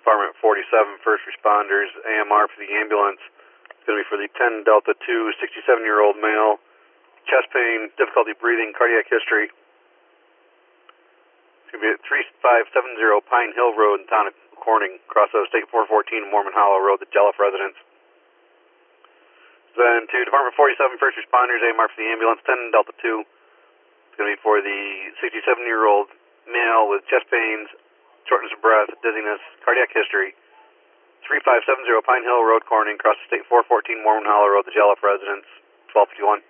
Department 47 first responders, AMR for the ambulance. It's going to be for the 10 Delta 2, 67-year-old male, chest pain, difficulty breathing, cardiac history. It's going to be at 3570 Pine Hill Road in town of Corning, across State 414 Mormon Hollow Road, the Jelliff residence. Then to Department 47 first responders, AMR for the ambulance, 10 Delta 2. It's going to be for the 67-year-old male with chest pains, shortness of breath, dizziness, cardiac history. 3570 Pine Hill Road, Corning, across State 414 Mormon Hollow Road, the Jelliff residence, 1251.